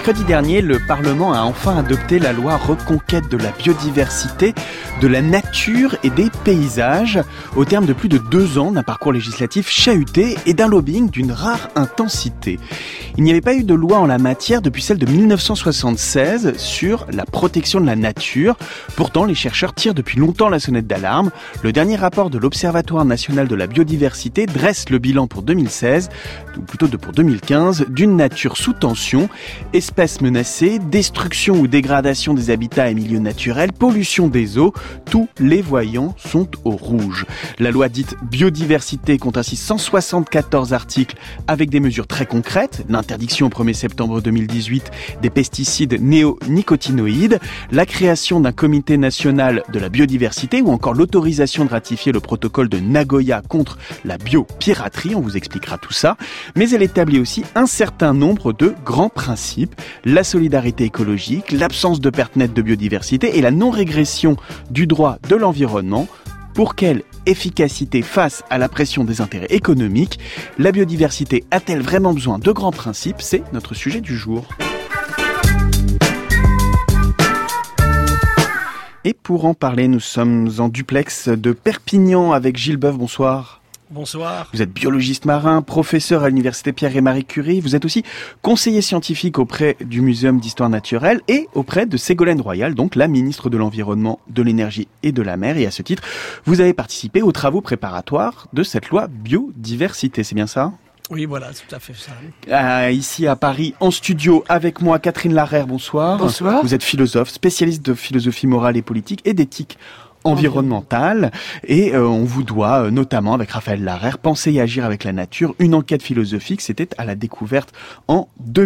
Mercredi dernier, le Parlement a enfin adopté la loi Reconquête de la biodiversité, de la nature et des paysages, au terme de plus de 2 ans d'un parcours législatif chahuté et d'un lobbying d'une rare intensité. Il n'y avait pas eu de loi en la matière depuis celle de 1976 sur la protection de la nature. Pourtant, les chercheurs tirent depuis longtemps la sonnette d'alarme. Le dernier rapport de l'Observatoire national de la biodiversité dresse le bilan pour 2016, ou plutôt pour 2015, d'une nature sous tension, espèces menacées, destruction ou dégradation des habitats et milieux naturels, pollution des eaux, tous les voyants sont au rouge. La loi dite biodiversité compte ainsi 174 articles avec des mesures très concrètes, l'interdiction au 1er septembre 2018 des pesticides néonicotinoïdes, la création d'un comité national de la biodiversité ou encore l'autorisation de ratifier le protocole de Nagoya contre la biopiraterie, on vous expliquera tout ça, mais elle établit aussi un certain nombre de grands principes, la solidarité écologique, l'absence de perte nette de biodiversité et la non-régression du droit de l'environnement. Pour quelle efficacité face à la pression des intérêts économiques, la biodiversité a-t-elle vraiment besoin de grands principes ? C'est notre sujet du jour. Et pour en parler, nous sommes en duplex de Perpignan avec Gilles Boeuf. Bonsoir. Bonsoir. Vous êtes biologiste marin, professeur à l'université Pierre et Marie Curie. Vous êtes aussi conseiller scientifique auprès du Muséum d'histoire naturelle et auprès de Ségolène Royal, donc la ministre de l'Environnement, de l'Énergie et de la Mer. Et à ce titre, vous avez participé aux travaux préparatoires de cette loi biodiversité. C'est bien ça ? Oui, voilà, c'est tout à fait ça. Ici à Paris, en studio, avec moi, Catherine Larère, bonsoir. Bonsoir. Vous êtes philosophe, spécialiste de philosophie morale et politique et d'éthique environnementale, et on vous doit notamment avec Raphaël Larère Penser et agir avec la nature, une enquête philosophique, c'était à la découverte en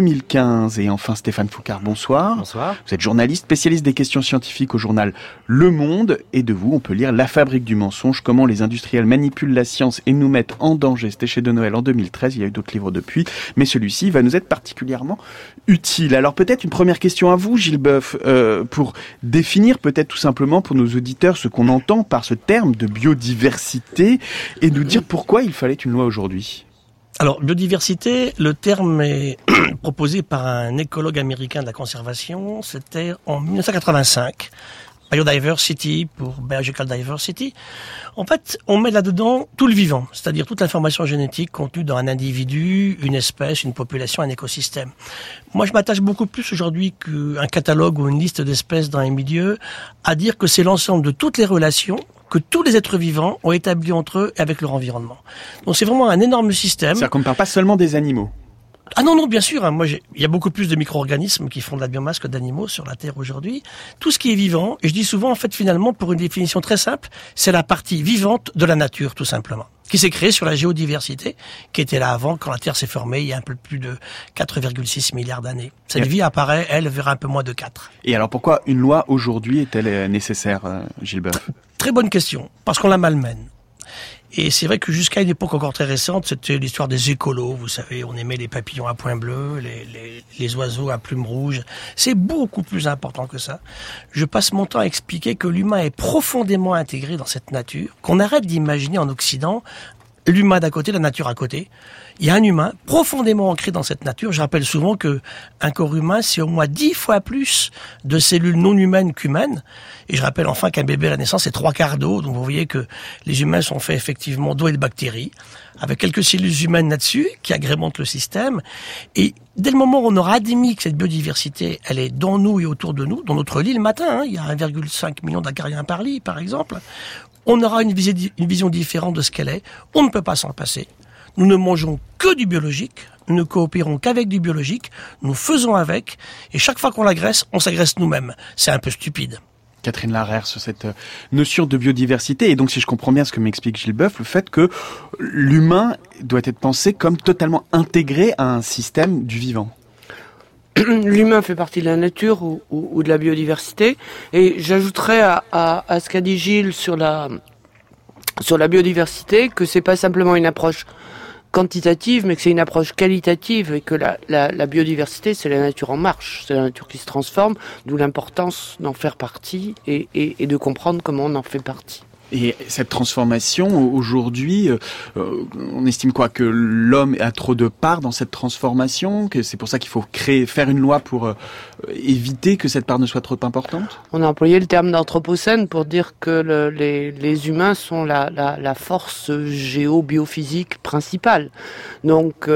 2015. Et enfin Stéphane Foucard, bonsoir. Bonsoir. Vous êtes journaliste, spécialiste des questions scientifiques au journal Le Monde, et de vous on peut lire La fabrique du mensonge, comment les industriels manipulent la science et nous mettent en danger. C'était chez De Noël en 2013, il y a eu d'autres livres depuis, mais celui-ci va nous être particulièrement utile. Alors peut-être une première question à vous, Gilles Boeuf, pour définir peut-être tout simplement pour nos auditeurs ce qu'on entend par ce terme de biodiversité et nous dire pourquoi il fallait une loi aujourd'hui. Alors, biodiversité, le terme est proposé par un écologue américain de la conservation, c'était en 1985. Biodiversity pour Biological Diversity. En fait, on met là-dedans tout le vivant, c'est-à-dire toute l'information génétique contenue dans un individu, une espèce, une population, un écosystème. Moi, je m'attache beaucoup plus aujourd'hui qu'un catalogue ou une liste d'espèces dans un milieu à dire que c'est l'ensemble de toutes les relations que tous les êtres vivants ont établies entre eux et avec leur environnement. Donc c'est vraiment un énorme système. C'est-à-dire qu'on ne parle pas seulement des animaux. Ah non, bien sûr. Moi, il y a beaucoup plus de micro-organismes qui font de la biomasse que d'animaux sur la Terre aujourd'hui. Tout ce qui est vivant, et je dis souvent, en fait, finalement, pour une définition très simple, c'est la partie vivante de la nature, tout simplement, qui s'est créée sur la géodiversité, qui était là avant, quand la Terre s'est formée, il y a un peu plus de 4,6 milliards d'années. Cette vie apparaît, elle, vers un peu moins de 4. Et alors, pourquoi une loi aujourd'hui est-elle nécessaire, Gilles Boeuf ? Très bonne question, parce qu'on la malmène. Et c'est vrai que jusqu'à une époque encore très récente, c'était l'histoire des écolos. Vous savez, on aimait les papillons à points bleus, les oiseaux à plumes rouges. C'est beaucoup plus important que ça. Je passe mon temps à expliquer que l'humain est profondément intégré dans cette nature, qu'on arrête d'imaginer en Occident l'humain d'un côté, la nature à côté. Il y a un humain profondément ancré dans cette nature. Je rappelle souvent que un corps humain, c'est au moins 10 fois plus de cellules non humaines qu'humaines. Et je rappelle enfin qu'un bébé à la naissance, c'est 3/4 d'eau. Donc vous voyez que les humains sont faits effectivement d'eau et de bactéries, avec quelques cellules humaines là-dessus qui agrémentent le système. Et dès le moment où on aura admis que cette biodiversité, elle est dans nous et autour de nous, dans notre lit le matin, il y a 1,5 million d'acariens par lit, par exemple, on aura une vision différente de ce qu'elle est. On ne peut pas s'en passer. Nous ne mangeons que du biologique, nous ne coopérons qu'avec du biologique, nous faisons avec, et chaque fois qu'on l'agresse, on s'agresse nous-mêmes. C'est un peu stupide. Catherine Larère, sur cette notion de biodiversité, et donc si je comprends bien ce que m'explique Gilles Boeuf, le fait que l'humain doit être pensé comme totalement intégré à un système du vivant. L'humain fait partie de la nature ou de la biodiversité, et j'ajouterais à ce qu'a dit Gilles sur la biodiversité que c'est pas simplement une approche quantitative, mais que c'est une approche qualitative et que la biodiversité, c'est la nature en marche, c'est la nature qui se transforme, d'où l'importance d'en faire partie et de comprendre comment on en fait partie. Et cette transformation, aujourd'hui, on estime quoi? Que l'homme a trop de part dans cette transformation? Que c'est pour ça qu'il faut faire une loi pour éviter que cette part ne soit trop importante? On a employé le terme d'anthropocène pour dire que les humains sont la force géo-biophysique principale. Donc,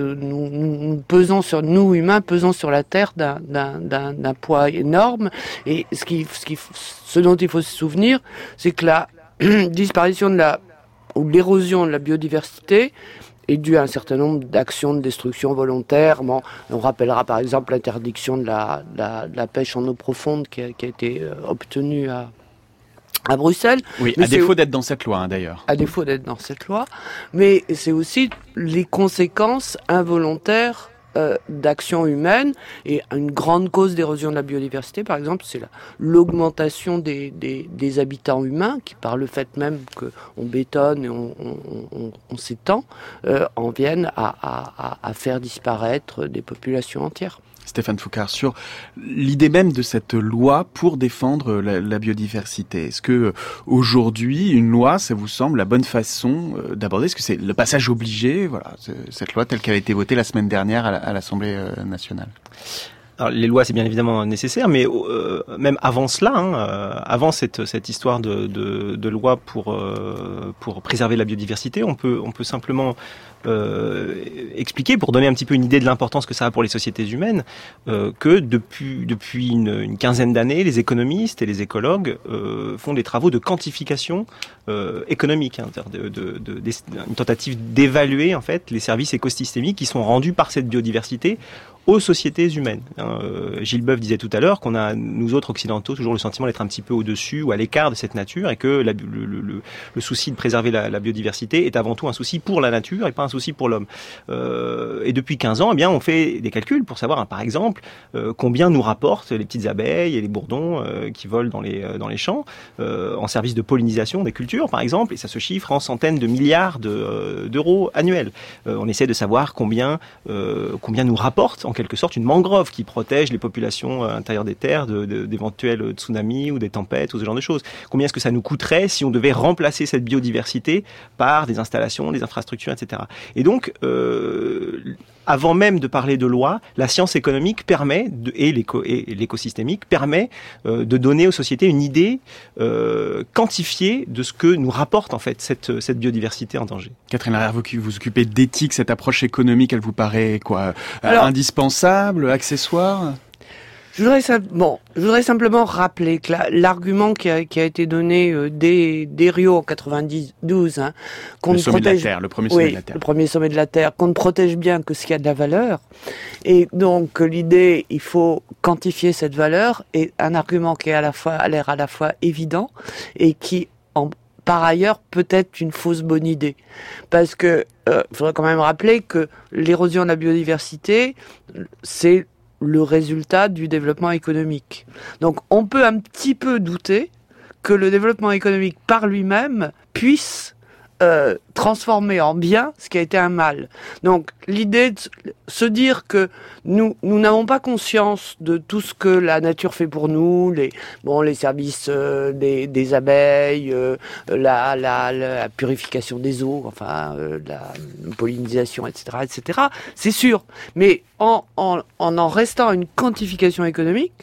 nous humains pesons sur la Terre d'un poids énorme. Et ce dont il faut se souvenir, c'est que la disparition ou l'érosion de la biodiversité est due à un certain nombre d'actions de destruction volontaire. Bon, on rappellera par exemple l'interdiction de la pêche en eau profonde qui a été obtenue à Bruxelles. Oui, à défaut d'être dans cette loi, d'ailleurs. À défaut d'être dans cette loi. Mais c'est aussi les conséquences involontaires d'actions humaines, et une grande cause d'érosion de la biodiversité, par exemple, c'est l'augmentation des habitants humains, qui par le fait même qu'on bétonne et on s'étend, en viennent à faire disparaître des populations entières. Stéphane Foucart, sur l'idée même de cette loi pour défendre la biodiversité. Est-ce que aujourd'hui, une loi, ça vous semble la bonne façon d'aborder? Est-ce que c'est le passage obligé, voilà, cette loi telle qu'elle a été votée la semaine dernière à l'Assemblée nationale? Alors, les lois, c'est bien évidemment nécessaire, mais même avant cela, avant cette histoire de loi pour préserver la biodiversité, on peut simplement expliquer, pour donner un petit peu une idée de l'importance que ça a pour les sociétés humaines, que depuis une quinzaine d'années, les économistes et les écologues font des travaux de quantification économique, une tentative d'évaluer en fait les services écosystémiques qui sont rendus par cette biodiversité aux sociétés humaines. Gilles Boeuf disait tout à l'heure qu'on a, nous autres occidentaux, toujours le sentiment d'être un petit peu au-dessus ou à l'écart de cette nature, et que le souci de préserver la biodiversité est avant tout un souci pour la nature et pas un souci pour l'homme. Et depuis 15 ans, eh bien, on fait des calculs pour savoir, par exemple, combien nous rapportent les petites abeilles et les bourdons qui volent dans les champs, en service de pollinisation des cultures, par exemple, et ça se chiffre en centaines de milliards d'euros annuels. On essaie de savoir combien nous rapporte en quelque sorte une mangrove qui protège les populations intérieures des terres d'éventuels tsunamis ou des tempêtes ou ce genre de choses. Combien est-ce que ça nous coûterait si on devait remplacer cette biodiversité par des installations, des infrastructures, etc. Et donc, avant même de parler de loi, la science économique permet, et l'écosystémique permet de donner aux sociétés une idée quantifiée de ce que nous rapporte en fait cette biodiversité en danger. Catherine Larrière, vous vous occupez d'éthique, cette approche économique, elle vous paraît quoi, indispensable, accessoire? Je voudrais simplement rappeler que l'argument qui a été donné dès Rio en 92, qu'on le premier sommet de la Terre. Le premier sommet de la Terre, qu'on ne protège bien que ce qui a de la valeur. Et donc l'idée, il faut quantifier cette valeur, est un argument qui a l'air à la fois évident et qui par ailleurs peut-être une fausse bonne idée. Parce que faudrait quand même rappeler que l'érosion de la biodiversité, c'est le résultat du développement économique. Donc on peut un petit peu douter que le développement économique par lui-même puisse transformer en bien ce qui a été un mal. Donc l'idée de se dire que nous n'avons pas conscience de tout ce que la nature fait pour nous, les services des abeilles, la purification des eaux, enfin la pollinisation, etc., c'est sûr. Mais en restant à une quantification économique,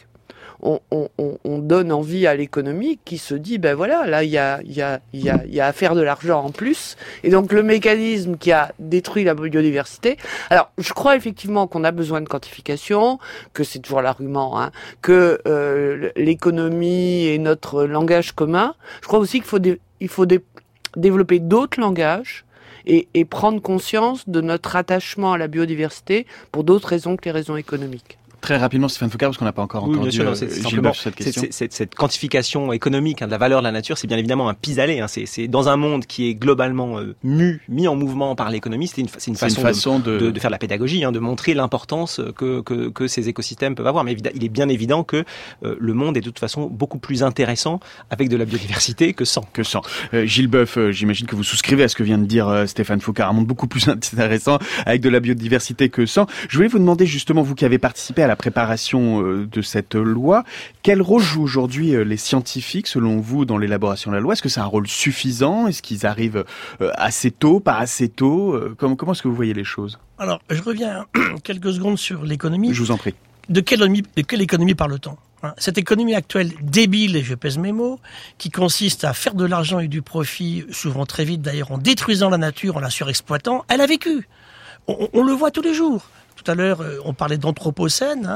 on donne envie à l'économie qui se dit, ben voilà, là il y a à faire de l'argent en plus, et donc le mécanisme qui a détruit la biodiversité. Alors je crois effectivement qu'on a besoin de quantification, que c'est toujours l'argument, que l'économie est notre langage commun. Je crois aussi qu'il faut développer d'autres langages et prendre conscience de notre attachement à la biodiversité pour d'autres raisons que les raisons économiques. Très rapidement, Stéphane Foucart, parce qu'on n'a pas encore entendu Gilles Boeuf sur cette question. Cette quantification économique de la valeur de la nature, c'est bien évidemment un pis-aller. C'est dans un monde qui est globalement mis en mouvement par l'économie, c'est une façon de faire de la pédagogie, de montrer l'importance que ces écosystèmes peuvent avoir. Mais il est bien évident que le monde est de toute façon beaucoup plus intéressant avec de la biodiversité que sans. Gilles Boeuf, j'imagine que vous souscrivez à ce que vient de dire Stéphane Foucart, un monde beaucoup plus intéressant avec de la biodiversité que sans. Je voulais vous demander justement, vous qui avez participé à la préparation de cette loi. Quel rôle jouent aujourd'hui les scientifiques, selon vous, dans l'élaboration de la loi? Est-ce que c'est un rôle suffisant? Est-ce qu'ils arrivent assez tôt, pas assez tôt? Comment est-ce que vous voyez les choses? Alors, je reviens quelques secondes sur l'économie. Je vous en prie. De quelle économie parle-t-on? Cette économie actuelle débile, et je pèse mes mots, qui consiste à faire de l'argent et du profit, souvent très vite d'ailleurs, en détruisant la nature, en la surexploitant, elle a vécu. On le voit tous les jours. Tout à l'heure, on parlait d'anthropocène,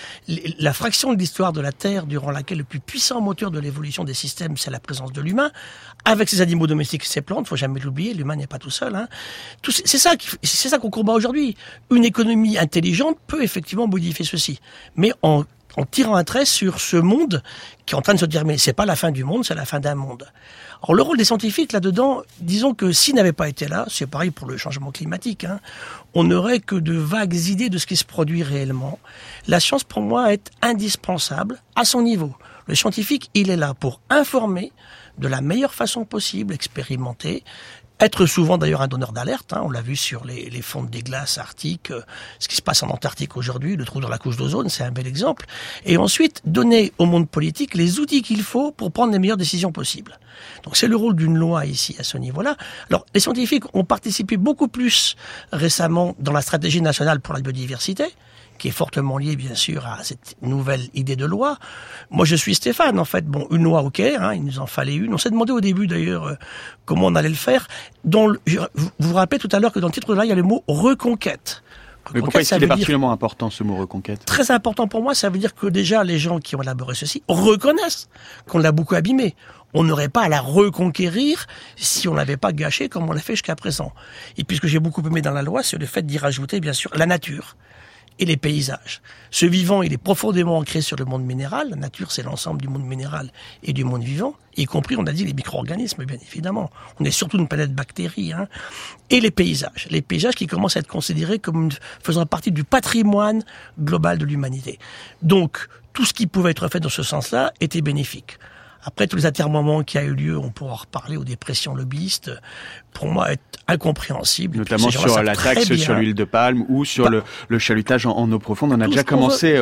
la fraction de l'histoire de la Terre durant laquelle le plus puissant moteur de l'évolution des systèmes, c'est la présence de l'humain, avec ses animaux domestiques et ses plantes, faut jamais l'oublier, l'humain n'est pas tout seul. C'est ça qu'on combat aujourd'hui. Une économie intelligente peut effectivement modifier ceci, mais en tirant un trait sur ce monde qui est en train de se dire mais c'est pas la fin du monde, c'est la fin d'un monde. Alors le rôle des scientifiques là-dedans, disons que s'ils n'avaient pas été là, c'est pareil pour le changement climatique, on n'aurait que de vagues idées de ce qui se produit réellement. La science pour moi est indispensable à son niveau. Le scientifique, il est là pour informer de la meilleure façon possible, expérimenter, être souvent d'ailleurs un donneur d'alerte, on l'a vu sur les fonds des glaces arctiques, ce qui se passe en Antarctique aujourd'hui, le trou dans la couche d'ozone, c'est un bel exemple. Et ensuite, donner au monde politique les outils qu'il faut pour prendre les meilleures décisions possibles. Donc c'est le rôle d'une loi ici, à ce niveau-là. Alors, les scientifiques ont participé beaucoup plus récemment dans la stratégie nationale pour la biodiversité, qui est fortement lié, bien sûr, à cette nouvelle idée de loi. Moi, je suis Stéphane, en fait. Bon, une loi, ok, il nous en fallait une. On s'est demandé au début, d'ailleurs, comment on allait le faire. Vous vous rappelez tout à l'heure que dans le titre de la loi, il y a le mot « reconquête ». Mais pourquoi est-ce qu'il est particulièrement important, ce mot « reconquête » ? Très important pour moi, ça veut dire que déjà, les gens qui ont élaboré ceci reconnaissent qu'on l'a beaucoup abîmé. On n'aurait pas à la reconquérir si on l'avait pas gâché comme on l'a fait jusqu'à présent. Et puis, ce que j'ai beaucoup aimé dans la loi, c'est le fait d'y rajouter, bien sûr, la nature et les paysages. Ce vivant, il est profondément ancré sur le monde minéral. La nature, c'est l'ensemble du monde minéral et du monde vivant, y compris, on a dit, les micro-organismes, bien évidemment. On est surtout une planète bactéries. Et les paysages. Les paysages qui commencent à être considérés comme faisant partie du patrimoine global de l'humanité. Donc, tout ce qui pouvait être fait dans ce sens-là était bénéfique. Après, tous les atermoiements qui a eu lieu, on pourra en reparler aux dépressions lobbyistes, pour moi, est incompréhensible. Notamment sur la taxe sur l'huile de palme ou sur le chalutage en eau profonde. On a déjà commencé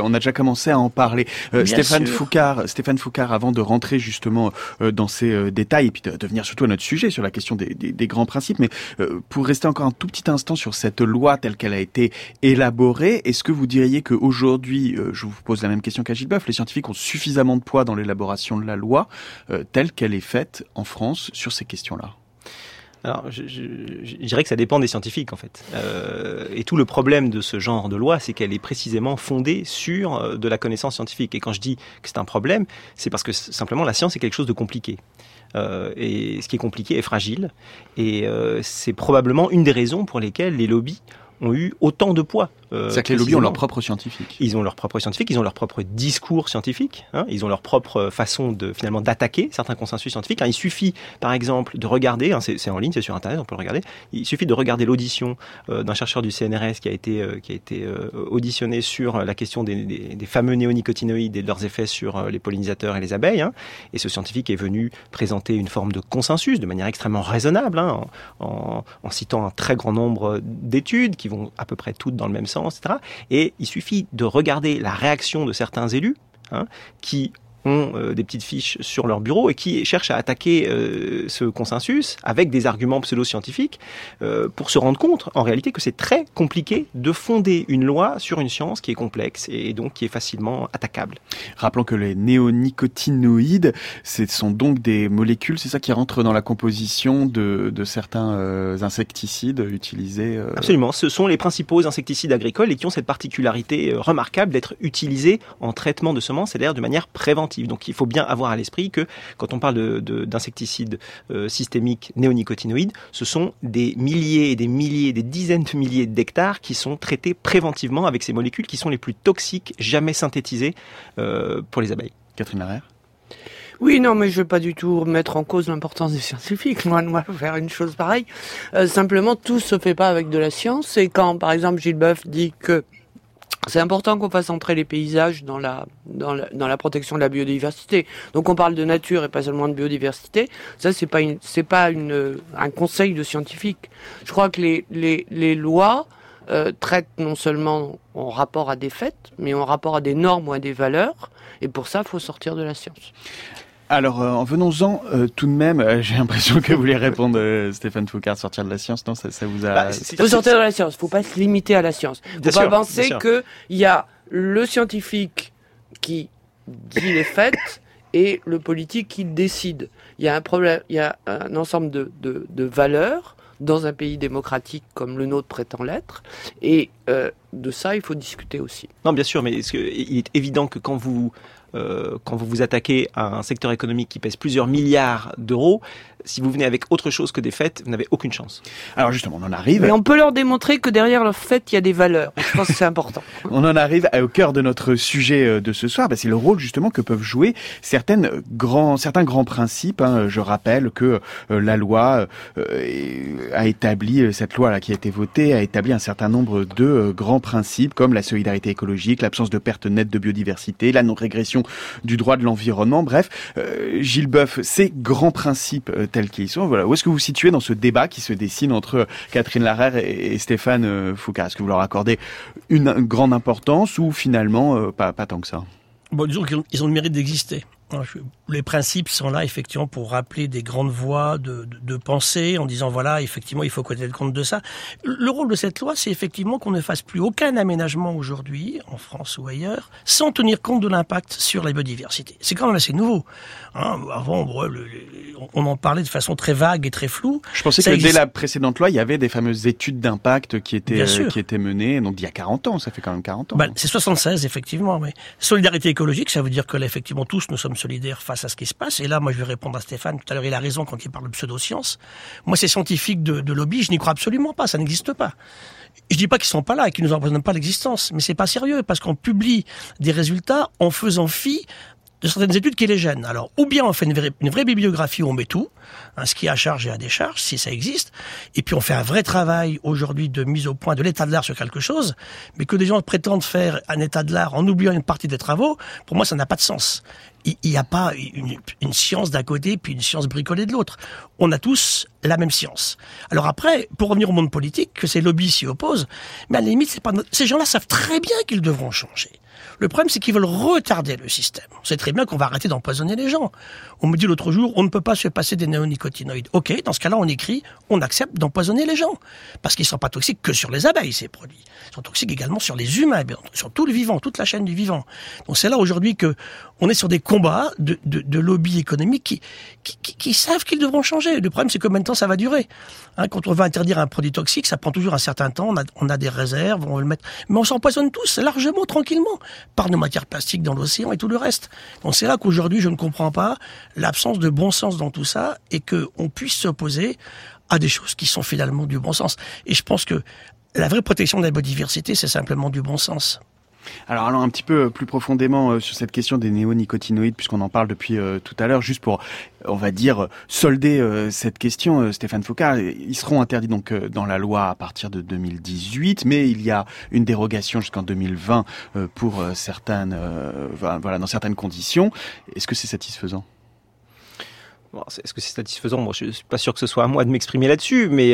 à en parler. Stéphane Foucart, avant de rentrer justement dans ces détails et puis de venir surtout à notre sujet sur la question des grands principes, mais pour rester encore un tout petit instant sur cette loi telle qu'elle a été élaborée, est-ce que vous diriez qu'aujourd'hui, je vous pose la même question qu'à Gilles Boeuf, les scientifiques ont suffisamment de poids dans l'élaboration de la loi telle qu'elle est faite en France sur ces questions-là? Alors, je dirais que ça dépend des scientifiques, en fait. Et tout le problème de ce genre de loi, c'est qu'elle est précisément fondée sur de la connaissance scientifique. Et quand je dis que c'est un problème, c'est parce que simplement la science est quelque chose de compliqué. Et ce qui est compliqué est fragile. Et c'est probablement une des raisons pour lesquelles les lobbies ont eu autant de poids. C'est-à-dire que les lobbies ont leurs propres scientifiques. Ils ont leurs propres scientifiques, ils ont leur propre discours scientifique, ils ont leur propre façon finalement d'attaquer certains consensus scientifiques. Il suffit, par exemple, de regarder, c'est en ligne, c'est sur Internet, on peut le regarder. Il suffit de regarder l'audition d'un chercheur du CNRS qui a été auditionné sur la question des fameux néonicotinoïdes et de leurs effets sur les pollinisateurs et les abeilles. Et ce scientifique est venu présenter une forme de consensus de manière extrêmement raisonnable, en citant un très grand nombre d'études qui vont à peu près toutes dans le même sens, etc. Et il suffit de regarder la réaction de certains élus qui ont des petites fiches sur leur bureau et qui cherchent à attaquer ce consensus avec des arguments pseudo-scientifiques pour se rendre compte, en réalité, que c'est très compliqué de fonder une loi sur une science qui est complexe et donc qui est facilement attaquable. Rappelons que les néonicotinoïdes, ce sont donc des molécules, c'est ça qui rentre dans la composition de certains insecticides utilisés Absolument, ce sont les principaux insecticides agricoles et qui ont cette particularité remarquable d'être utilisés en traitement de semences, c'est-à-dire de manière préventive. Donc il faut bien avoir à l'esprit que quand on parle d'insecticides systémiques néonicotinoïdes, ce sont des milliers et des milliers, des dizaines de milliers d'hectares qui sont traités préventivement avec ces molécules qui sont les plus toxiques jamais synthétisées pour les abeilles. Catherine Larère ? Oui, non, mais je veux pas du tout mettre en cause l'importance des scientifiques. Loin de moi faire une chose pareille. Simplement, tout se fait pas avec de la science. Et quand, par exemple, Gilles Boeuf dit que c'est important qu'on fasse entrer les paysages dans la protection de la biodiversité. Donc on parle de nature et pas seulement de biodiversité. Ça c'est pas un conseil de scientifique. Je crois que les lois traite non seulement en rapport à des faits, mais en rapport à des normes ou à des valeurs. Et pour ça, il faut sortir de la science. Alors, venons-en tout de même. J'ai l'impression que vous voulez répondre, Stéphane Foucard, sortir de la science. Non, ça vous a... Il faut sortir de la science. Il ne faut pas se limiter à la science. Il ne faut pas penser qu'il y a le scientifique qui dit les faits et le politique qui décide. Il y a un problème, il y a un ensemble de valeurs dans un pays démocratique comme le nôtre prétend l'être, et de ça, il faut discuter aussi. Non, bien sûr, mais il est évident que quand vous vous attaquez à un secteur économique qui pèse plusieurs milliards d'euros, si vous venez avec autre chose que des faits, vous n'avez aucune chance. Alors justement, on en arrive... Mais on peut leur démontrer que derrière leurs faits, il y a des valeurs. Je pense que c'est important. On en arrive au cœur de notre sujet de ce soir. C'est le rôle justement que peuvent jouer certains grands principes. Je rappelle que la loi a établi, cette loi qui a été votée, a établi un certain nombre de grands principes comme la solidarité écologique, l'absence de perte nette de biodiversité, la non-régression du droit de l'environnement. Bref, Gilles Boeuf, ces grands principes tels qu'ils sont, voilà. Où est-ce que vous vous situez dans ce débat qui se dessine entre Catherine Larère et Stéphane Foucard? Est-ce que vous leur accordez une grande importance ou finalement pas tant que ça? Bon, disons qu'ils ont le mérite d'exister. Les principes sont là effectivement pour rappeler des grandes voies de pensée en disant voilà, effectivement il faut tenir compte de ça. Le rôle de cette loi, c'est effectivement qu'on ne fasse plus aucun aménagement aujourd'hui en France ou ailleurs sans tenir compte de l'impact sur la biodiversité. C'est quand même assez nouveau. Avant, on en parlait de façon très vague et très floue. Je pensais que dès la précédente loi, il y avait des fameuses études d'impact qui étaient menées, donc il y a 40 ans, ça fait quand même 40 ans. C'est 76 effectivement, mais solidarité écologique, ça veut dire que là, effectivement tous nous sommes solidaires face à ce qui se passe. Et là, moi, je vais répondre à Stéphane. Tout à l'heure, il a raison quand il parle de pseudo-sciences. Moi, ces scientifiques de lobby, je n'y crois absolument pas. Ça n'existe pas. Je dis pas qu'ils sont pas là et qu'ils nous représentent pas l'existence. Mais c'est pas sérieux parce qu'on publie des résultats en faisant fi de certaines études qui les gênent. Alors, ou bien on fait une vraie bibliographie où on met tout, ce qui est à charge et à décharge, si ça existe, et puis on fait un vrai travail aujourd'hui de mise au point de l'état de l'art sur quelque chose, mais que des gens prétendent faire un état de l'art en oubliant une partie des travaux, pour moi ça n'a pas de sens. Il n'y a pas une science d'un côté puis une science bricolée de l'autre. On a tous la même science. Alors après, pour revenir au monde politique, que ces lobbies s'y opposent, mais à la limite, ces gens-là savent très bien qu'ils devront changer. Le problème, c'est qu'ils veulent retarder le système. On sait très bien qu'on va arrêter d'empoisonner les gens. On me dit l'autre jour, on ne peut pas se passer des néonicotinoïdes. Ok, dans ce cas-là, on écrit, on accepte d'empoisonner les gens. Parce qu'ils ne sont pas toxiques que sur les abeilles, ces produits. Ils sont toxiques également sur les humains, sur tout le vivant, toute la chaîne du vivant. Donc c'est là aujourd'hui que on est sur des combats de lobbies économiques qui savent qu'ils devront changer. Le problème, c'est combien de temps ça va durer. Quand on va interdire un produit toxique, ça prend toujours un certain temps. On a des réserves, on va le mettre. Mais on s'empoisonne tous largement, tranquillement, par nos matières plastiques dans l'océan et tout le reste. Donc c'est là qu'aujourd'hui, je ne comprends pas l'absence de bon sens dans tout ça et qu'on puisse s'opposer à des choses qui sont finalement du bon sens. Et je pense que la vraie protection de la biodiversité, c'est simplement du bon sens. Alors allons un petit peu plus profondément sur cette question des néonicotinoïdes, puisqu'on en parle depuis tout à l'heure, juste pour, on va dire, solder cette question, Stéphane Foucard. Ils seront interdits donc dans la loi à partir de 2018, mais il y a une dérogation jusqu'en 2020 pour certaines, dans certaines conditions. Est-ce que c'est satisfaisant ? Bon, est-ce que c'est satisfaisant? Moi, je suis pas sûr que ce soit à moi de m'exprimer là-dessus, mais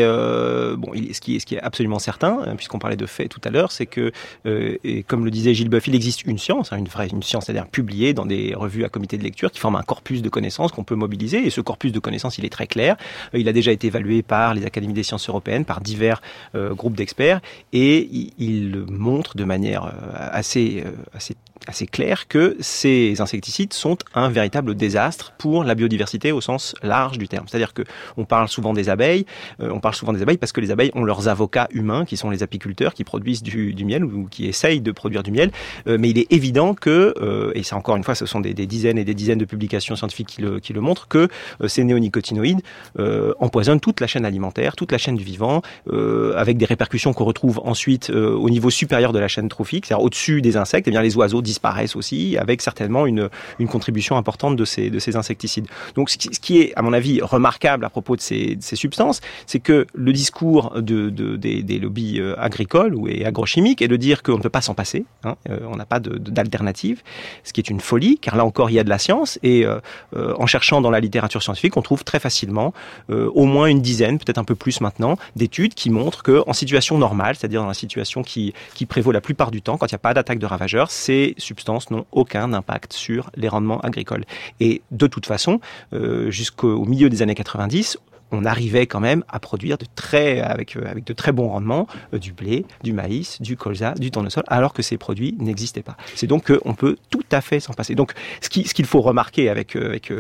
ce qui est absolument certain, puisqu'on parlait de faits tout à l'heure, c'est que, et comme le disait Gilles Boeuf, il existe une science, une science, c'est-à-dire publiée dans des revues à comité de lecture, qui forme un corpus de connaissances qu'on peut mobiliser, et ce corpus de connaissances, il est très clair. Il a déjà été évalué par les académies des sciences européennes, par divers groupes d'experts, et il montre de manière assez claire que ces insecticides sont un véritable désastre pour la biodiversité au sens large du terme. C'est-à-dire que on parle souvent des abeilles parce que les abeilles ont leurs avocats humains, qui sont les apiculteurs, qui produisent du miel ou qui essayent de produire du miel. Mais il est évident que, et ça encore une fois, ce sont des dizaines et des dizaines de publications scientifiques qui le montrent, que ces néonicotinoïdes empoisonnent toute la chaîne alimentaire, toute la chaîne du vivant, avec des répercussions qu'on retrouve ensuite au niveau supérieur de la chaîne trophique, c'est-à-dire au-dessus des insectes. Eh bien, les oiseaux disparaissent aussi, avec certainement une contribution importante de ces insecticides. Donc ce qui est, à mon avis, remarquable à propos de ces substances, c'est que le discours des lobbies agricoles et agrochimiques est de dire qu'on ne peut pas s'en passer, on n'a pas d'alternative, ce qui est une folie, car là encore il y a de la science, et en cherchant dans la littérature scientifique, on trouve très facilement au moins une dizaine, peut-être un peu plus maintenant, d'études qui montrent qu'en situation normale, c'est-à-dire dans la situation qui prévaut la plupart du temps, quand il n'y a pas d'attaque de ravageurs, ces substances n'ont aucun impact sur les rendements agricoles. Et de toute façon, jusqu'au milieu des années 90, on arrivait quand même à produire avec de très bons rendements du blé, du maïs, du colza, du tournesol, alors que ces produits n'existaient pas. C'est donc qu'on peut tout à fait s'en passer. Donc, ce qu'il faut remarquer avec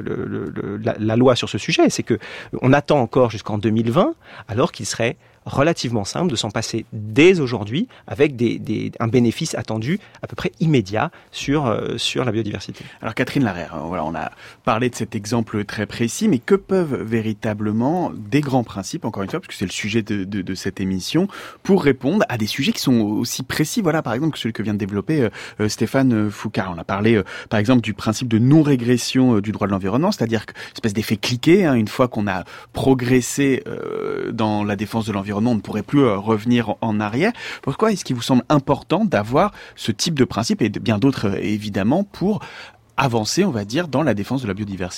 la loi sur ce sujet, c'est que on attend encore jusqu'en 2020, alors qu'il serait relativement simple de s'en passer dès aujourd'hui, avec un bénéfice attendu à peu près immédiat sur la biodiversité. Alors Catherine Larère, voilà, on a parlé de cet exemple très précis, mais que peuvent véritablement des grands principes, encore une fois, parce que c'est le sujet de cette émission, pour répondre à des sujets qui sont aussi précis, voilà, par exemple, que celui que vient de développer Stéphane Foucard. On a parlé, par exemple, du principe de non-régression du droit de l'environnement, c'est-à-dire une espèce d'effet cliquet, une fois qu'on a progressé dans la défense de l'environnement, on ne pourrait plus revenir en arrière. Pourquoi est-ce qu'il vous semble important d'avoir ce type de principe, et bien d'autres évidemment, pour avancer, on va dire, dans la défense de la biodiversité ?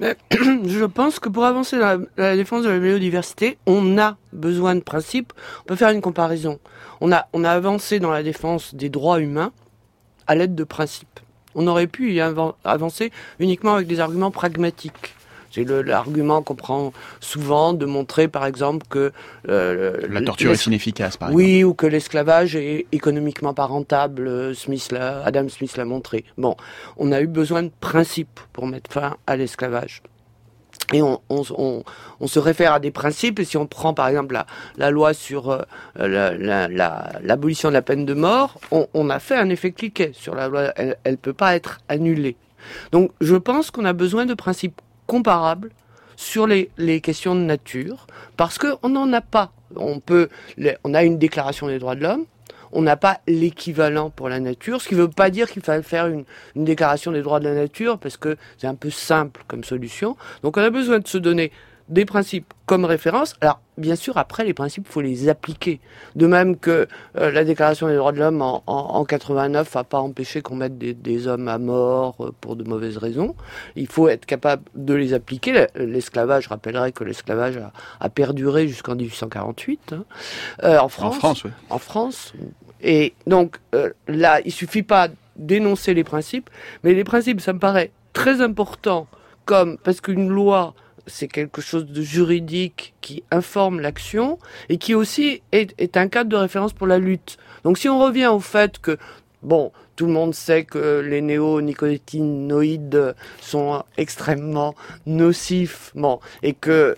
Je pense que pour avancer dans la défense de la biodiversité, on a besoin de principes. On peut faire une comparaison. On a avancé dans la défense des droits humains à l'aide de principes. On aurait pu y avancer uniquement avec des arguments pragmatiques. C'est l'argument qu'on prend souvent de montrer, par exemple, que la torture est inefficace, par exemple. Oui, ou que l'esclavage est économiquement pas rentable. Adam Smith l'a montré. Bon, on a eu besoin de principes pour mettre fin à l'esclavage. Et on se réfère à des principes, et si on prend par exemple la loi sur l'abolition de la peine de mort, on a fait un effet cliquet sur la loi, elle peut pas être annulée. Donc je pense qu'on a besoin de principes comparables sur les questions de nature, parce qu'on n'en a pas. On a une déclaration des droits de l'homme, on n'a pas l'équivalent pour la nature, ce qui ne veut pas dire qu'il faille faire une déclaration des droits de la nature, parce que c'est un peu simple comme solution. Donc on a besoin de se donner des principes comme référence. Alors, bien sûr, après, les principes, il faut les appliquer. De même que la Déclaration des droits de l'homme en 89 n'a pas empêché qu'on mette des hommes à mort pour de mauvaises raisons. Il faut être capable de les appliquer. L'esclavage, je rappellerai que l'esclavage a perduré jusqu'en 1848. En France, oui. En France. Et donc, là, il suffit pas d'énoncer les principes, mais les principes, ça me paraît très important, parce qu'une loi, c'est quelque chose de juridique qui informe l'action et qui aussi est un cadre de référence pour la lutte. Donc si on revient au fait que, tout le monde sait que les néonicotinoïdes sont extrêmement nocifs, et que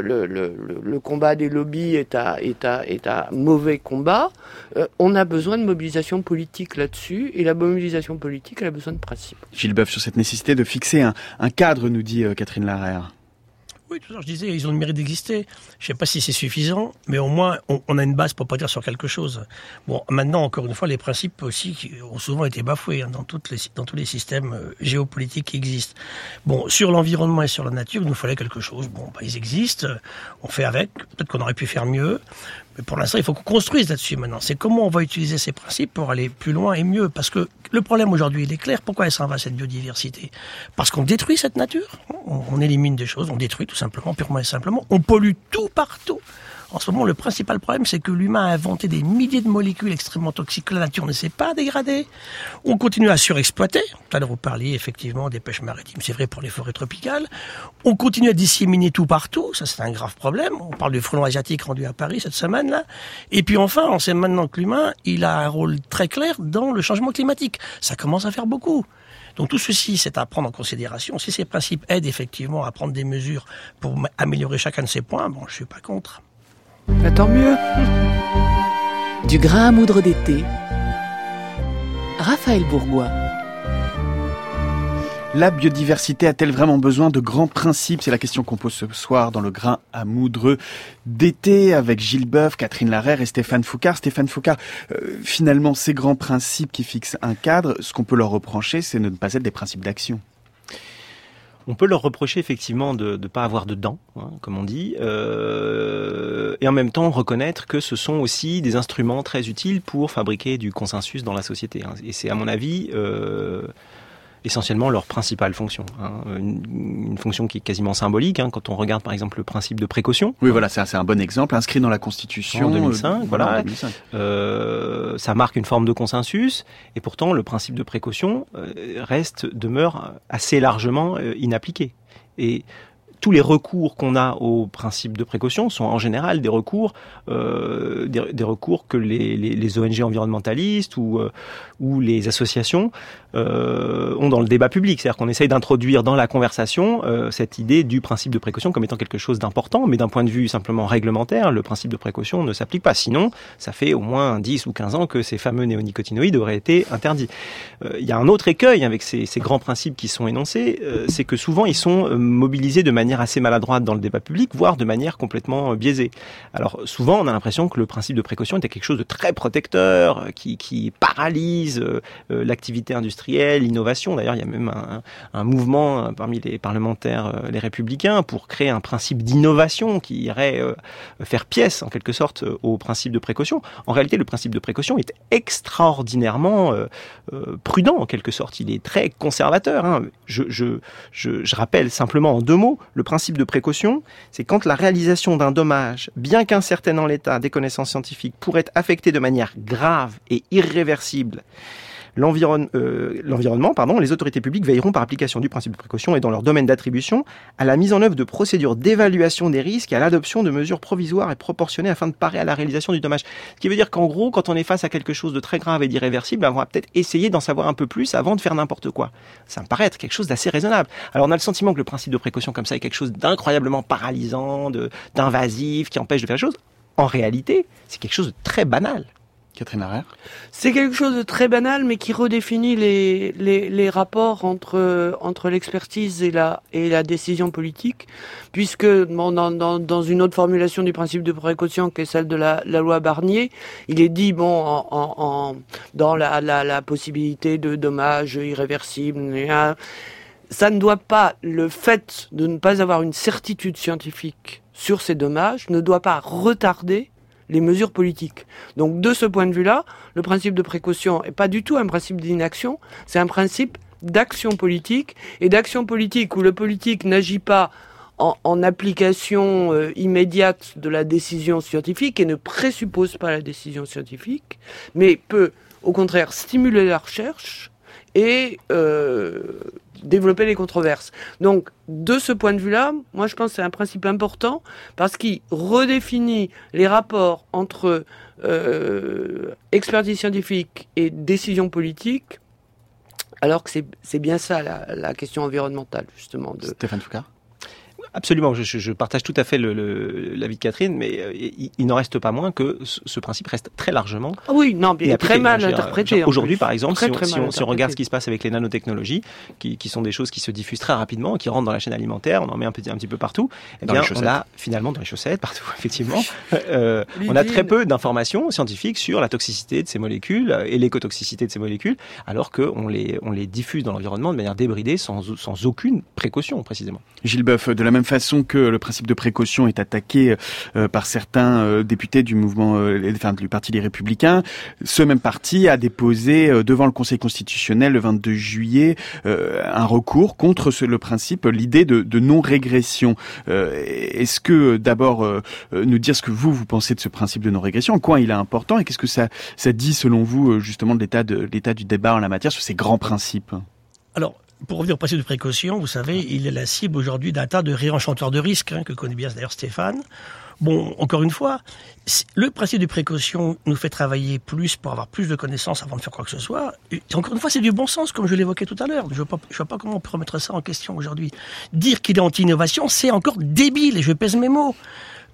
le combat des lobbies est un mauvais combat, on a besoin de mobilisation politique là-dessus, et la mobilisation politique, elle a besoin de principes. Gilles Boeuf, sur cette nécessité de fixer un cadre, nous dit Catherine Larère. Oui, tout à l'heure, je disais, ils ont le mérite d'exister. Je ne sais pas si c'est suffisant, mais au moins, on a une base pour partir sur quelque chose. Bon, maintenant, encore une fois, les principes aussi qui ont souvent été bafoués dans tous les systèmes géopolitiques qui existent. Bon, sur l'environnement et sur la nature, il nous fallait quelque chose. Ils existent, on fait avec. Peut-être qu'on aurait pu faire mieux. Mais pour l'instant, il faut qu'on construise là-dessus maintenant. C'est comment on va utiliser ces principes pour aller plus loin et mieux. Parce que le problème aujourd'hui, il est clair. Pourquoi elle s'en va, cette biodiversité ? Parce qu'on détruit cette nature. On élimine des choses, on détruit tout simplement, purement et simplement. On pollue tout partout. En ce moment, le principal problème, c'est que l'humain a inventé des milliers de molécules extrêmement toxiques que la nature ne sait pas dégrader. On continue à surexploiter. Tout à l'heure, vous parliez effectivement des pêches maritimes. C'est vrai pour les forêts tropicales. On continue à disséminer tout partout. Ça, c'est un grave problème. On parle du frelon asiatique rendu à Paris cette semaine-là. Et puis enfin, on sait maintenant que l'humain, il a un rôle très clair dans le changement climatique. Ça commence à faire beaucoup. Donc tout ceci, c'est à prendre en considération. Si ces principes aident effectivement à prendre des mesures pour améliorer chacun de ces points, je suis pas contre. Tant mieux. Du grain à moudre d'été, Raphaël Bourgois. La biodiversité a-t-elle vraiment besoin de grands principes? C'est la question qu'on pose ce soir dans le grain à moudre d'été avec Gilles Boeuf, Catherine Larère et Stéphane Foucart. Stéphane Foucart, finalement, ces grands principes qui fixent un cadre, ce qu'on peut leur reprocher, c'est de ne pas être des principes d'action. On peut leur reprocher effectivement de ne pas avoir de dents, comme on dit, et en même temps reconnaître que ce sont aussi des instruments très utiles pour fabriquer du consensus dans la société. Et c'est à mon avis essentiellement leur principale fonction. Une fonction qui est quasiment symbolique, quand on regarde par exemple le principe de précaution. Oui, voilà, c'est un bon exemple, inscrit dans la Constitution en 2005. Voilà. En 2005. Ça marque une forme de consensus, et pourtant le principe de précaution demeure assez largement inappliqué. Et tous les recours qu'on a au principe de précaution sont en général des recours que les ONG environnementalistes ou les associations ont dans le débat public. C'est-à-dire qu'on essaye d'introduire dans la conversation cette idée du principe de précaution comme étant quelque chose d'important, mais d'un point de vue simplement réglementaire, le principe de précaution ne s'applique pas. Sinon, ça fait au moins 10 ou 15 ans que ces fameux néonicotinoïdes auraient été interdits. Il y a un autre écueil avec ces grands principes qui sont énoncés, c'est que souvent ils sont mobilisés de manière assez maladroite dans le débat public, voire de manière complètement biaisée. Alors souvent, on a l'impression que le principe de précaution était quelque chose de très protecteur, qui paralyse l'activité industrielle, l'innovation. D'ailleurs, il y a même un mouvement parmi les parlementaires, les républicains, pour créer un principe d'innovation qui irait faire pièce, en quelque sorte, au principe de précaution. En réalité, le principe de précaution est extraordinairement prudent, en quelque sorte. Il est très conservateur. Je rappelle simplement en 2 mots, le principe de précaution, c'est quand la réalisation d'un dommage, bien qu'incertaine en l'état des connaissances scientifiques, pourrait affecter de manière grave et irréversible l'environnement, les autorités publiques veilleront par application du principe de précaution et dans leur domaine d'attribution à la mise en œuvre de procédures d'évaluation des risques et à l'adoption de mesures provisoires et proportionnées afin de parer à la réalisation du dommage. Ce qui veut dire qu'en gros, quand on est face à quelque chose de très grave et d'irréversible, on va peut-être essayer d'en savoir un peu plus avant de faire n'importe quoi. Ça me paraît être quelque chose d'assez raisonnable. Alors on a le sentiment que le principe de précaution comme ça est quelque chose d'incroyablement paralysant, d'invasif, qui empêche de faire des choses. En réalité, c'est quelque chose de très banal. Catherine Larère. C'est quelque chose de très banal, mais qui redéfinit les rapports entre l'expertise et la décision politique, puisque dans une autre formulation du principe de précaution, qui est celle de la loi Barnier, il est dit dans la possibilité de dommages irréversibles, ça ne doit pas, le fait de ne pas avoir une certitude scientifique sur ces dommages ne doit pas retarder les mesures politiques. Donc de ce point de vue-là, le principe de précaution n'est pas du tout un principe d'inaction, c'est un principe d'action politique, et d'action politique où le politique n'agit pas en application immédiate de la décision scientifique et ne présuppose pas la décision scientifique, mais peut au contraire stimuler la recherche et développer les controverses. Donc, de ce point de vue-là, moi je pense que c'est un principe important parce qu'il redéfinit les rapports entre expertise scientifique et décision politique, alors que c'est bien ça la question environnementale, justement. Stéphane Foucart. Absolument, je partage tout à fait l'avis de Catherine, mais il n'en reste pas moins que ce principe reste très largement... Oui, non, mais très mal interprété. Aujourd'hui, par exemple, si on regarde ce qui se passe avec les nanotechnologies, qui sont des choses qui se diffusent très rapidement, qui rentrent dans la chaîne alimentaire, on en met un petit peu partout, eh bien, on a finalement dans les chaussettes, partout, effectivement, on a très peu d'informations scientifiques sur la toxicité de ces molécules et l'écotoxicité de ces molécules, alors qu'on les diffuse dans l'environnement de manière débridée, sans aucune précaution, précisément. Gilles Boeuf, de la même façon que le principe de précaution est attaqué par certains députés du mouvement, du Parti des Républicains, ce même parti a déposé devant le Conseil constitutionnel le 22 juillet un recours contre le principe, l'idée de non-régression. Est-ce que d'abord nous dire ce que vous pensez de ce principe de non-régression, en quoi il est important et qu'est-ce que ça dit selon vous justement de l'état du débat en la matière sur ces grands principes? Alors, pour revenir au principe de précaution, vous savez, il est la cible aujourd'hui d'un tas de réenchanteurs de risques, que connaît bien d'ailleurs Stéphane. Bon, encore une fois, le principe de précaution nous fait travailler plus pour avoir plus de connaissances avant de faire quoi que ce soit. Et encore une fois, c'est du bon sens, comme je l'évoquais tout à l'heure. Je vois pas comment on peut remettre ça en question aujourd'hui. Dire qu'il est anti-innovation, c'est encore débile, et je pèse mes mots.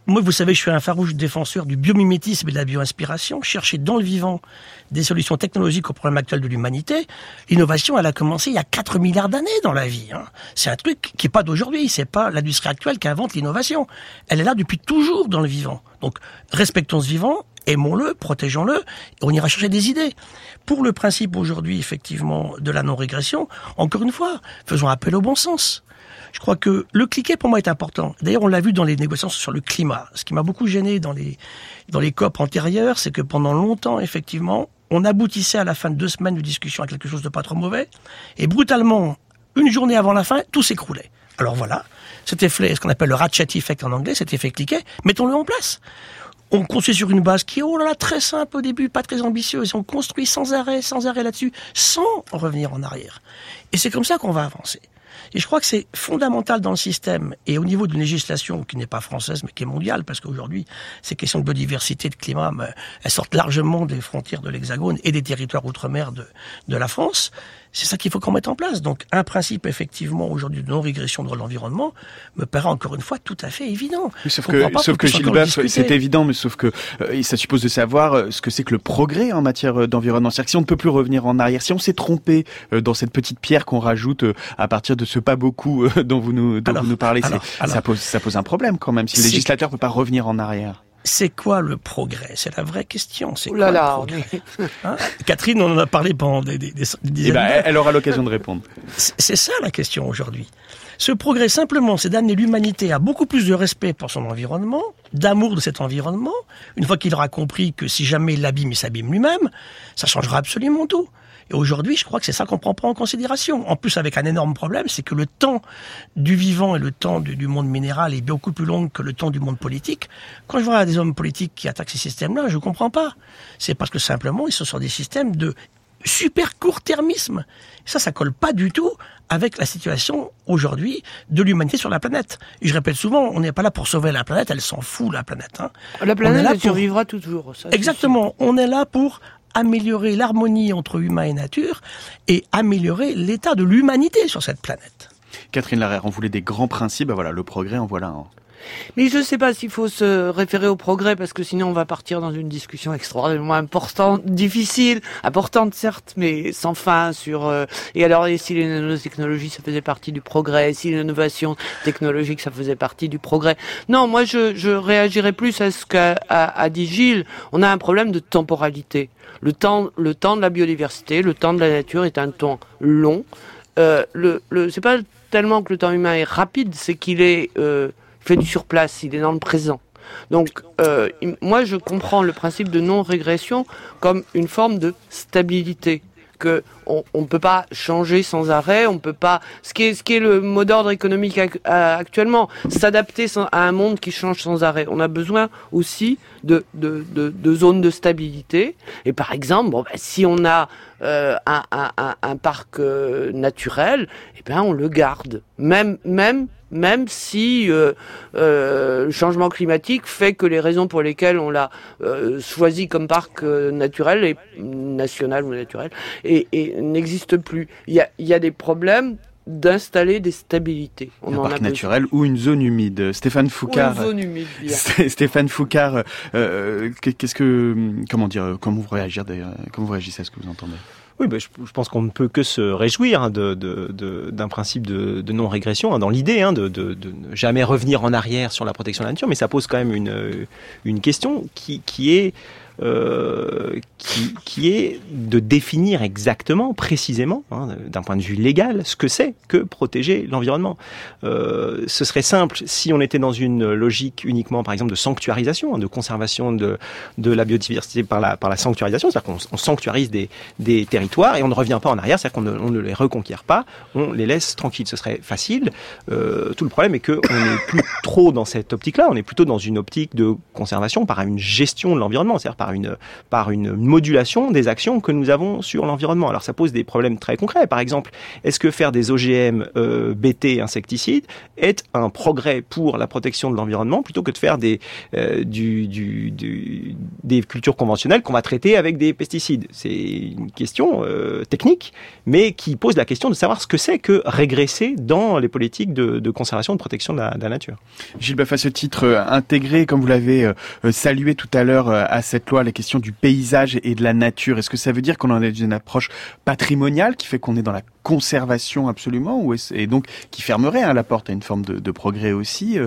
moi, vous savez, je suis un farouche défenseur du biomimétisme et de la bioinspiration. Chercher dans le vivant des solutions technologiques aux problèmes actuels de l'humanité. L'innovation, elle a commencé il y a 4 milliards d'années dans la vie. C'est un truc qui est pas d'aujourd'hui. C'est pas l'industrie actuelle qui invente l'innovation. Elle est là depuis toujours dans le vivant. Donc, respectons ce vivant, aimons-le, protégeons-le, et on ira chercher des idées. Pour le principe aujourd'hui, effectivement, de la non-régression, encore une fois, faisons appel au bon sens. Je crois que le cliquet, pour moi, est important. D'ailleurs, on l'a vu dans les négociations sur le climat. Ce qui m'a beaucoup gêné dans les COP antérieures, c'est que pendant longtemps, effectivement, on aboutissait à la fin de 2 semaines de discussion à quelque chose de pas trop mauvais, et brutalement, une journée avant la fin, tout s'écroulait. Alors voilà, cet effet, ce qu'on appelle le ratchet effect en anglais, cet effet cliquet, mettons-le en place. On construit sur une base qui est, oh là là, très simple au début, pas très ambitieuse. On construit sans arrêt là-dessus, sans revenir en arrière. Et c'est comme ça qu'on va avancer. Et je crois que c'est fondamental dans le système et au niveau d'une législation qui n'est pas française mais qui est mondiale, parce qu'aujourd'hui, ces questions de biodiversité, de climat, elles sortent largement des frontières de l'Hexagone et des territoires outre-mer de la France. C'est ça qu'il faut qu'on mette en place. Donc, un principe, effectivement, aujourd'hui, de non-régression de l'environnement, me paraît encore une fois tout à fait évident. Oui, sauf que Gilbert, c'est évident, mais sauf que ça suppose de savoir ce que c'est que le progrès en matière d'environnement. C'est-à-dire que si on ne peut plus revenir en arrière, si on s'est trompé dans cette petite pierre qu'on rajoute à partir de ce pas beaucoup dont vous nous parlez, ça pose un problème quand même, si le législateur ne peut pas revenir en arrière. C'est quoi le progrès? C'est la vraie question. C'est quoi le progrès? Catherine, on en a parlé pendant des dizaines d'années. Elle aura l'occasion de répondre. C'est ça la question aujourd'hui. Ce progrès, simplement, c'est d'amener l'humanité à beaucoup plus de respect pour son environnement, d'amour de cet environnement. Une fois qu'il aura compris que si jamais il l'abîme, il s'abîme lui-même, ça changera absolument tout. Et aujourd'hui, je crois que c'est ça qu'on prend pas en considération. En plus, avec un énorme problème, c'est que le temps du vivant et le temps du monde minéral est beaucoup plus long que le temps du monde politique. Quand je vois des hommes politiques qui attaquent ces systèmes-là, je comprends pas. C'est parce que simplement, ils sont sur des systèmes de super court-termisme. Ça colle pas du tout avec la situation aujourd'hui de l'humanité sur la planète. Et je répète souvent, on n'est pas là pour sauver la planète, elle s'en fout, la planète. La planète, elle survivra toujours. Ça, exactement. On est là pour améliorer l'harmonie entre humain et nature et améliorer l'état de l'humanité sur cette planète. Catherine Larère, on voulait des grands principes, voilà, le progrès en voilà un. Mais je ne sais pas s'il faut se référer au progrès, parce que sinon on va partir dans une discussion extraordinairement importante, difficile, importante certes, mais sans fin sur... Et alors, et si les nanotechnologies, ça faisait partie du progrès, si l'innovation technologique, ça faisait partie du progrès. Non, moi je réagirais plus à ce qu'a dit Gilles. On a un problème de temporalité. Le temps de la biodiversité, le temps de la nature est un temps long. C'est pas tellement que le temps humain est rapide, c'est qu'il est... fait du surplace, il est dans le présent. Donc, moi, je comprends le principe de non-régression comme une forme de stabilité, que on peut pas changer sans arrêt, on peut pas. Ce qui est le mot d'ordre économique actuellement, s'adapter à un monde qui change sans arrêt. On a besoin aussi de zones de stabilité. Et par exemple, si on a un parc naturel, eh ben on le garde, même si le changement climatique fait que les raisons pour lesquelles on l'a choisi comme parc naturel, et national ou naturel, et n'existe plus. Il y a des problèmes d'installer des stabilités. Un parc naturel ou une zone humide. Stéphane Foucard. Ou une zone humide, bien. Stéphane Foucard, comment vous réagissez à ce que vous entendez? Oui, je pense qu'on ne peut que se réjouir d'un principe de non-régression, dans l'idée de ne jamais revenir en arrière sur la protection de la nature, mais ça pose quand même une question qui est de définir exactement, précisément, d'un point de vue légal, ce que c'est que protéger l'environnement. Ce serait simple si on était dans une logique uniquement, par exemple, de sanctuarisation, de conservation de la biodiversité par la sanctuarisation, c'est-à-dire qu'on sanctuarise des territoires et on ne revient pas en arrière, c'est-à-dire qu'on ne les reconquiert pas, on les laisse tranquilles. Ce serait facile. Tout le problème est qu'on n'est plus trop dans cette optique-là, on est plutôt dans une optique de conservation par une gestion de l'environnement, c'est-à-dire par une modulation des actions que nous avons sur l'environnement. Alors ça pose des problèmes très concrets. Par exemple, est-ce que faire des OGM, BT, insecticides, est un progrès pour la protection de l'environnement plutôt que de faire des cultures conventionnelles qu'on va traiter avec des pesticides? C'est une question technique, mais qui pose la question de savoir ce que c'est que régresser dans les politiques de conservation et de protection de la nature. Gilles Boeuf, à ce titre, intégrer, comme vous l'avez salué tout à l'heure, à cette loi, la question du paysage et de la nature, est-ce que ça veut dire qu'on en est dans une approche patrimoniale qui fait qu'on est dans la conservation absolument, et donc qui fermerait la porte à une forme de progrès aussi?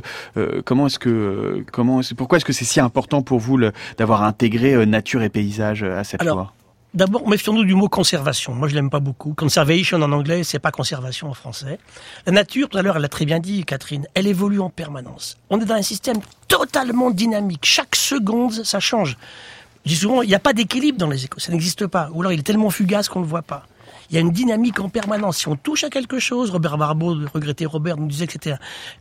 Pourquoi est-ce que c'est si important pour vous d'avoir intégré nature et paysage à cette loi? D'abord, méfions-nous du mot conservation. Moi, je l'aime pas beaucoup. Conservation en anglais, c'est pas conservation en français. La nature, tout à l'heure, elle l'a très bien dit, Catherine, elle évolue en permanence. On est dans un système totalement dynamique. Chaque seconde, ça change. Je dis souvent, il n'y a pas d'équilibre dans les écoles. Ça n'existe pas. Ou alors, il est tellement fugace qu'on ne le voit pas. Il y a une dynamique en permanence. Si on touche à quelque chose, Robert Barbeau, le regretté Robert, nous disait que c'était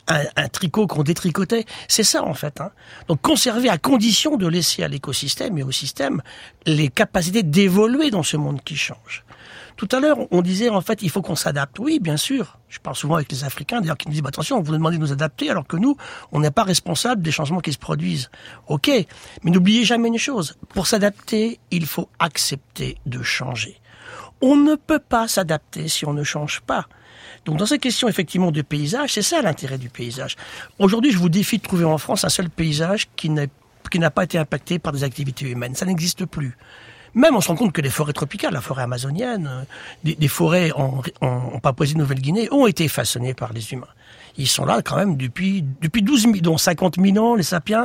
un tricot qu'on détricotait. C'est ça, en fait. Donc, conserver à condition de laisser à l'écosystème et au système les capacités d'évoluer dans ce monde qui change. Tout à l'heure, on disait, en fait, il faut qu'on s'adapte. Oui, bien sûr. Je parle souvent avec les Africains, d'ailleurs, qui nous disent, attention, vous nous demandez de nous adapter, alors que nous, on n'est pas responsable des changements qui se produisent. OK. Mais n'oubliez jamais une chose. Pour s'adapter, il faut accepter de changer. On ne peut pas s'adapter si on ne change pas. Donc dans ces questions effectivement de paysage, c'est ça l'intérêt du paysage. Aujourd'hui, je vous défie de trouver en France un seul paysage qui n'a pas été impacté par des activités humaines. Ça n'existe plus. Même on se rend compte que les forêts tropicales, la forêt amazonienne, des forêts en Papouasie-Nouvelle-Guinée ont été façonnées par les humains. Ils sont là quand même depuis 12 000, dont 50 000 ans les sapiens,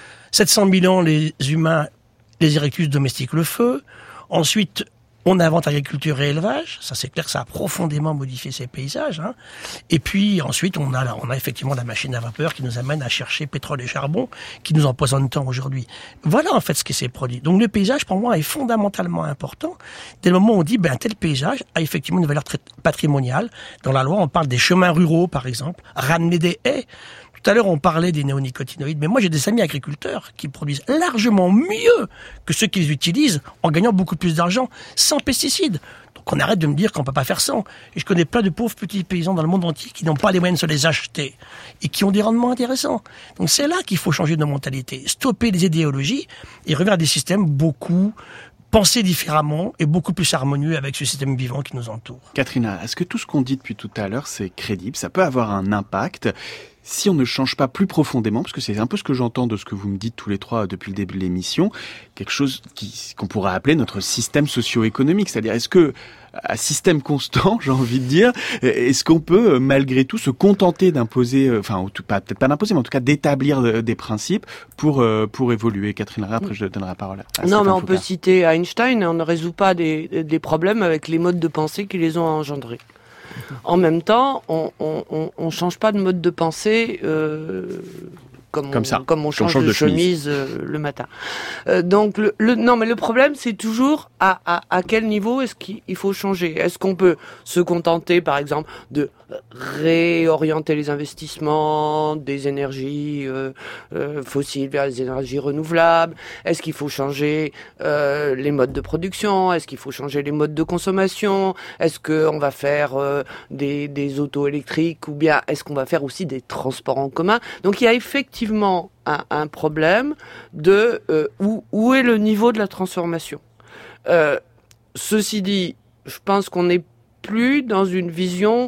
700 000 ans les humains, les erectus domestiquent le feu. Ensuite, on invente agriculture et élevage, ça c'est clair que ça a profondément modifié ces paysages. Et puis ensuite on a effectivement la machine à vapeur qui nous amène à chercher pétrole et charbon, qui nous empoisonne tant aujourd'hui. Voilà en fait ce qui s'est produit. Donc le paysage pour moi est fondamentalement important. Dès le moment où on dit tel paysage a effectivement une valeur très patrimoniale. Dans la loi on parle des chemins ruraux par exemple, ramener des haies. Tout à l'heure, on parlait des néonicotinoïdes, mais moi, j'ai des amis agriculteurs qui produisent largement mieux que ceux qu'ils utilisent en gagnant beaucoup plus d'argent sans pesticides. Donc, on arrête de me dire qu'on peut pas faire sans. Et je connais plein de pauvres petits paysans dans le monde entier qui n'ont pas les moyens de se les acheter et qui ont des rendements intéressants. Donc, c'est là qu'il faut changer de mentalité, stopper les idéologies et revenir à des systèmes penser différemment et beaucoup plus harmonieux avec ce système vivant qui nous entoure. Katrina, est-ce que tout ce qu'on dit depuis tout à l'heure, c'est crédible? Ça peut avoir un impact si on ne change pas plus profondément, parce que c'est un peu ce que j'entends de ce que vous me dites tous les trois depuis le début de l'émission, quelque chose qu'on pourrait appeler notre système socio-économique. C'est-à-dire, est-ce que, à système constant, j'ai envie de dire, est-ce qu'on peut, malgré tout, se contenter d'imposer, peut-être pas d'imposer, mais en tout cas d'établir des principes pour évoluer? Catherine, après je donnerai la parole à Non, mais on peut citer Einstein, on ne résout pas des problèmes avec les modes de pensée qui les ont engendrés. En même temps, on change pas de mode de pensée comme on change de chemise le matin. Donc non, mais le problème c'est toujours à quel niveau est-ce qu'il faut changer. Est-ce qu'on peut se contenter, par exemple, de réorienter les investissements des énergies fossiles vers les énergies renouvelables? Est-ce qu'il faut changer les modes de production? Est-ce qu'il faut changer les modes de consommation? Est-ce qu'on va faire des autos électriques, ou bien est-ce qu'on va faire aussi des transports en commun? Donc il y a effectivement un problème de où est le niveau de la transformation. Ceci dit, je pense qu'on n'est plus dans une vision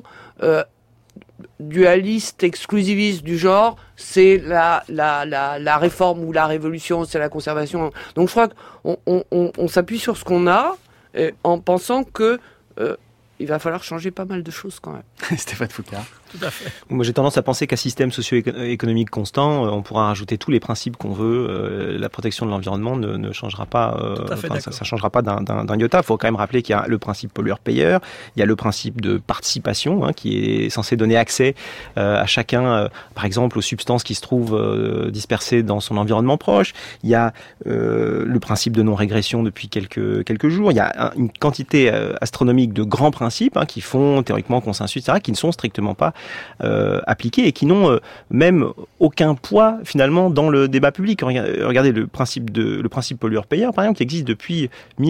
dualiste, exclusiviste du genre, c'est la réforme ou la révolution, c'est la conservation. Donc je crois qu'on s'appuie sur ce qu'on a en pensant que il va falloir changer pas mal de choses quand même. Stéphane Foucart. Tout à fait. Moi, j'ai tendance à penser qu'à système socio-économique constant, on pourra rajouter tous les principes qu'on veut. La protection de l'environnement ne changera pas. Ça changera pas d'un iota. Il faut quand même rappeler qu'il y a le principe pollueur-payeur. Il y a le principe de participation, qui est censé donner accès à chacun, par exemple, aux substances qui se trouvent dispersées dans son environnement proche. Il y a le principe de non-régression depuis quelques jours. Il y a une quantité astronomique de grands principes qui font théoriquement consensus, etc., qui ne sont strictement pas appliquées et qui n'ont même aucun poids finalement dans le débat public. Regardez le principe pollueur-payeur, par exemple, qui existe depuis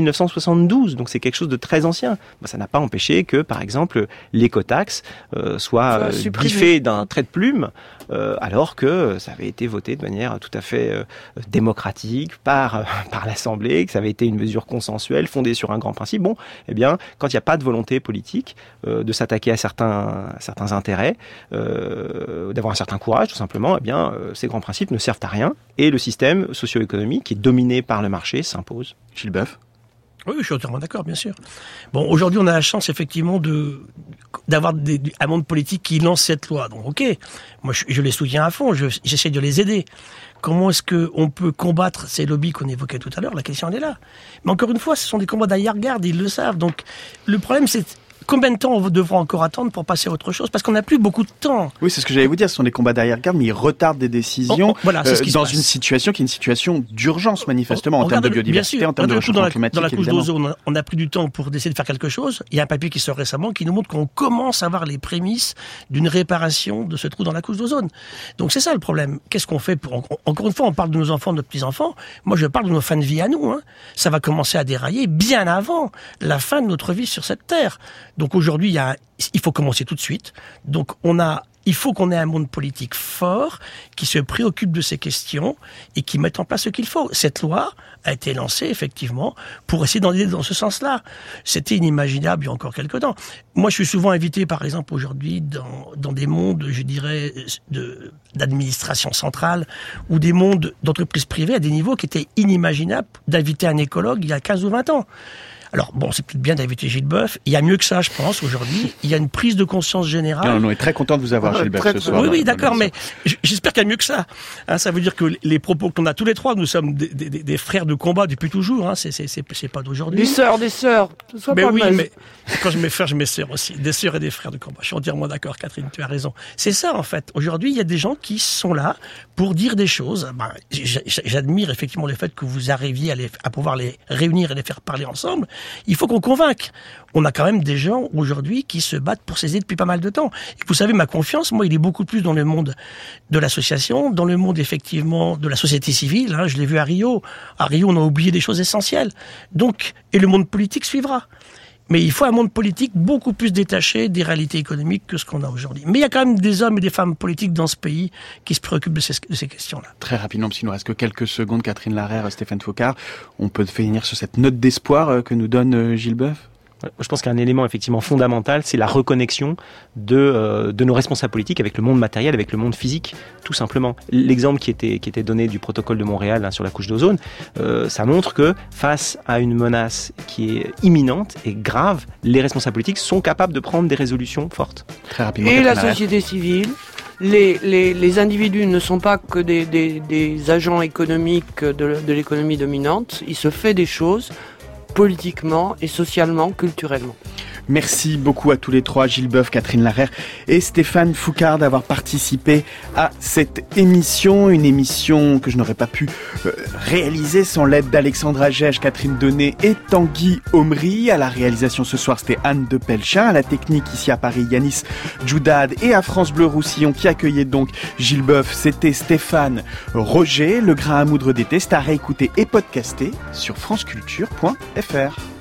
1972, donc c'est quelque chose de très ancien. Ça n'a pas empêché que, par exemple, l'écotaxe soit biffée d'un trait de plume, alors que ça avait été voté de manière tout à fait démocratique par l'Assemblée, que ça avait été une mesure consensuelle fondée sur un grand principe. Bon, eh bien, quand il n'y a pas de volonté politique de s'attaquer à certains intérêts, d'avoir un certain courage, tout simplement, eh bien, ces grands principes ne servent à rien et le système socio-économique qui est dominé par le marché s'impose. Gilles Boeuf. Oui, je suis entièrement d'accord, bien sûr. Bon, aujourd'hui, on a la chance, effectivement, d'avoir un monde politique qui lance cette loi. Donc, ok, moi, je les soutiens à fond, j'essaie de les aider. Comment est-ce qu'on peut combattre ces lobbies qu'on évoquait tout à l'heure? La question, elle est là. Mais encore une fois, ce sont des combats d'arrière-garde, ils le savent. Donc, le problème, c'est combien de temps on devra encore attendre pour passer à autre chose? Parce qu'on n'a plus beaucoup de temps. Oui, c'est ce que j'allais vous dire. Ce sont des combats d'arrière-garde, mais ils retardent des décisions dans une situation qui est une situation d'urgence, manifestement, en termes de biodiversité, en termes de réchauffement climatique. Dans la couche d'ozone, on a pris du temps pour essayer de faire quelque chose. Il y a un papier qui sort récemment qui nous montre qu'on commence à avoir les prémices d'une réparation de ce trou dans la couche d'ozone. Donc c'est ça le problème. Qu'est-ce qu'on fait encore une fois, on parle de nos enfants, de nos petits-enfants. Moi, je parle de nos fins de vie à nous. Ça va commencer à dérailler bien avant la fin de notre vie sur cette terre. Donc aujourd'hui, il faut commencer tout de suite. Donc il faut qu'on ait un monde politique fort qui se préoccupe de ces questions et qui mette en place ce qu'il faut. Cette loi a été lancée effectivement pour essayer d'aller dans ce sens-là. C'était inimaginable il y a encore quelque temps. Moi, je suis souvent invité, par exemple, aujourd'hui dans des mondes, je dirais, d'administration centrale ou des mondes d'entreprises privées à des niveaux qui étaient inimaginables d'inviter un écologue il y a 15 ou 20 ans. Alors, bon, c'est peut-être bien d'inviter Gilles Boeuf. Il y a mieux que ça, je pense, aujourd'hui. Il y a une prise de conscience générale. Non, on est très content de vous avoir, Gilles Boeuf, ce soir. Oui, d'accord, mais j'espère qu'il y a mieux que ça. Ça veut dire que les propos qu'on a tous les trois, nous sommes des frères de combat depuis toujours. C'est pas d'aujourd'hui. Des sœurs. Sois pas mal. Mais quand je mets frères, je mets sœurs aussi. Des sœurs et des frères de combat. Je suis entièrement d'accord, Catherine, tu as raison. C'est ça, en fait. Aujourd'hui, il y a des gens qui sont là pour dire des choses. J'admire effectivement le fait que vous arriviez à pouvoir les réunir et les faire parler ensemble. Il faut qu'on convainque. On a quand même des gens aujourd'hui qui se battent pour ces idées depuis pas mal de temps. Et vous savez, ma confiance, moi, il est beaucoup plus dans le monde de l'association, dans le monde effectivement de la société civile. Je l'ai vu à Rio. À Rio, on a oublié des choses essentielles. Donc, et le monde politique suivra. Mais il faut un monde politique beaucoup plus détaché des réalités économiques que ce qu'on a aujourd'hui. Mais il y a quand même des hommes et des femmes politiques dans ce pays qui se préoccupent de ces questions-là. Très rapidement, parce qu'il nous reste que quelques secondes, Catherine Larère, Stéphane Foucard, on peut finir sur cette note d'espoir que nous donne Gilles Boeuf. Je pense qu'un élément effectivement fondamental, c'est la reconnexion de nos responsables politiques avec le monde matériel, avec le monde physique, tout simplement. L'exemple qui était donné du protocole de Montréal sur la couche d'ozone, ça montre que face à une menace qui est imminente et grave, les responsables politiques sont capables de prendre des résolutions fortes. Très rapidement. Et la société civile, les individus ne sont pas que des agents économiques de l'économie dominante. Il se fait des choses politiquement et socialement, culturellement. Merci beaucoup à tous les trois, Gilles Boeuf, Catherine Larère et Stéphane Foucard, d'avoir participé à cette émission. Une émission que je n'aurais pas pu réaliser sans l'aide d'Alexandra Gege, Catherine Donnet et Tanguy Omri. À la réalisation ce soir, c'était Anne de Pelchin. À la technique, ici à Paris, Yanis Djoudad. Et à France Bleu Roussillon, qui accueillait donc Gilles Boeuf, c'était Stéphane Roger. Le grain à moudre d'été, c'est à réécouter et podcaster sur franceculture.fr.